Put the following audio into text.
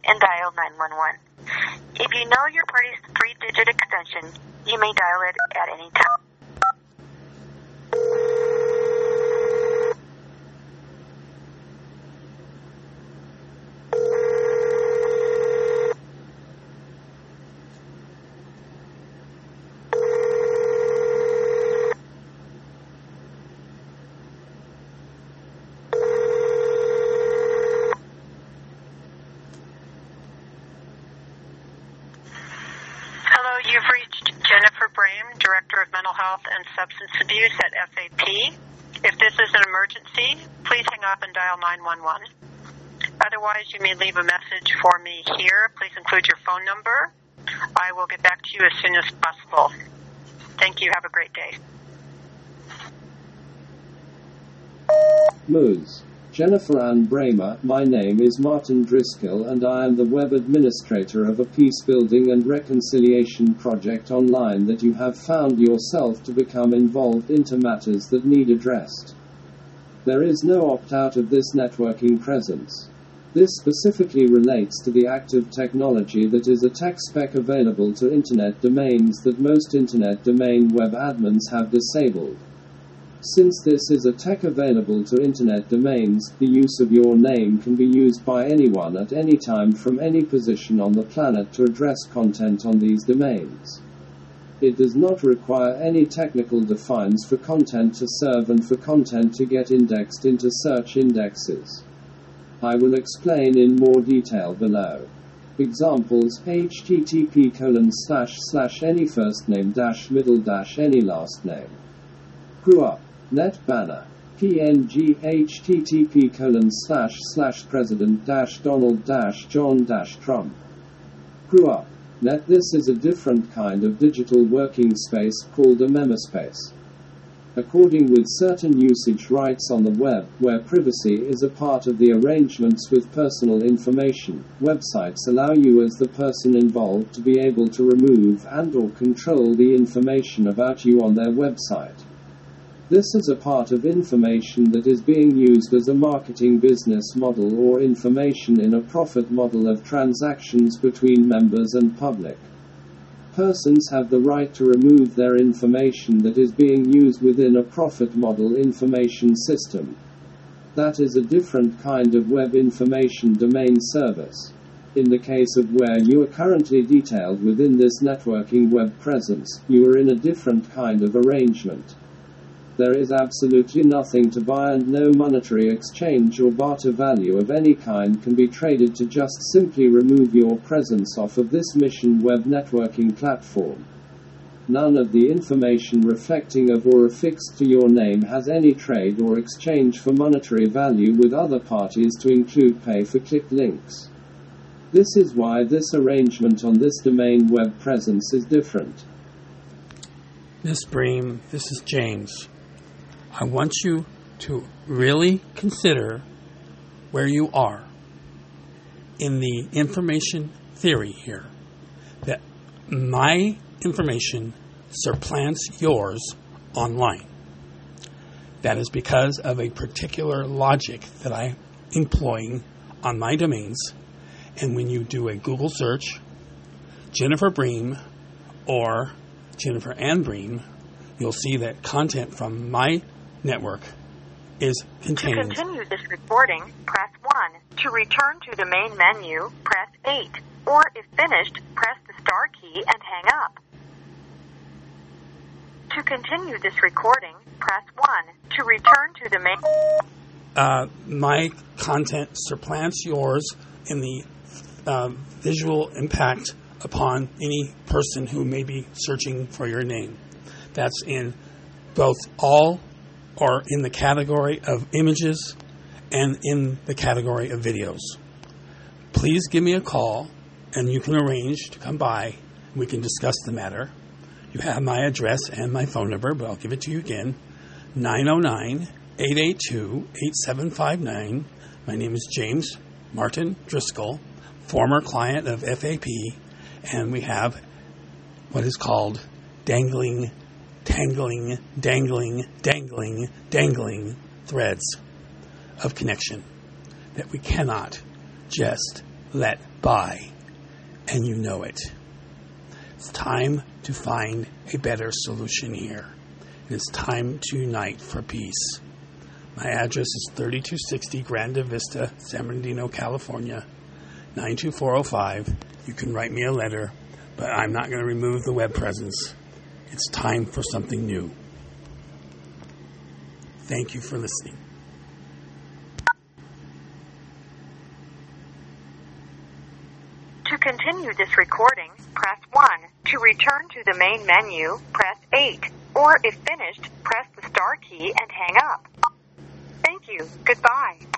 and dial 911. If you know your party's 3-digit extension, you may dial it at any time. You've reached Jennifer Brame, Director of Mental Health and Substance Abuse at FAP. If this is an emergency, please hang up and dial 911. Otherwise, you may leave a message for me here. Please include your phone number. I will get back to you as soon as possible. Thank you. Have a great day. Ms. Jennifer Ann Bramer, my name is Martin Driscoll and I am the web administrator of a peace-building and reconciliation project online that you have found yourself to become involved into matters that need addressed. There is no opt-out of this networking presence. This specifically relates to the active technology that is a tech spec available to Internet domains that most Internet domain web admins have disabled. Since this is a tech available to Internet domains, the use of your name can be used by anyone at any time from any position on the planet to address content on these domains. It does not require any technical defines for content to serve and for content to get indexed into search indexes. I will explain in more detail below. Examples: http://any first name -middle -any last name. Grew up. Net banner. PNG http://president-donald-john-trump. Grew up. Net. This is a different kind of digital working space called a memospace. According with certain usage rights on the web, where privacy is a part of the arrangements with personal information, websites allow you as the person involved to be able to remove and/or control the information about you on their website. This is a part of information that is being used as a marketing business model or information in a profit model of transactions between members and public. Persons have the right to remove their information that is being used within a profit model information system. That is a different kind of web information domain service. In the case of where you are currently detailed within this networking web presence, you are in a different kind of arrangement. There is absolutely nothing to buy and no monetary exchange or barter value of any kind can be traded to just simply remove your presence off of this mission web networking platform. None of the information reflecting of or affixed to your name has any trade or exchange for monetary value with other parties to include pay-for-click links. This is why this arrangement on this domain web presence is different. Ms. Bream, this is James. I want you to really consider where you are in the information theory here, that my information supplants yours online. That is because of a particular logic that I'm employing on my domains. And when you do a Google search, Jennifer Bream or Jennifer Ann Bream, you'll see that content from my network is contained. To continue this recording, press 1. To return to the main menu, press 8. Or if finished, press the star key and hang up. To continue this recording, press 1. To return to the main... My content supplants yours in the visual impact upon any person who may be searching for your name. That's in both all or in the category of images and in the category of videos. Please give me a call and you can arrange to come by. We can discuss the matter. You have my address and my phone number, but I'll give it to you again. 909-882-8759. My name is James Martin Driscoll, former client of FAP, and we have what is called dangling threads of connection that we cannot just let by, and you know it. It's time to find a better solution here. It's time to unite for peace. My address is 3260 Grande Vista, San Bernardino, California, 92405. You can write me a letter, but I'm not going to remove the web presence. It's time for something new. Thank you for listening. To continue this recording, press 1. To return to the main menu, press 8. Or if finished, press the star key and hang up. Thank you. Goodbye.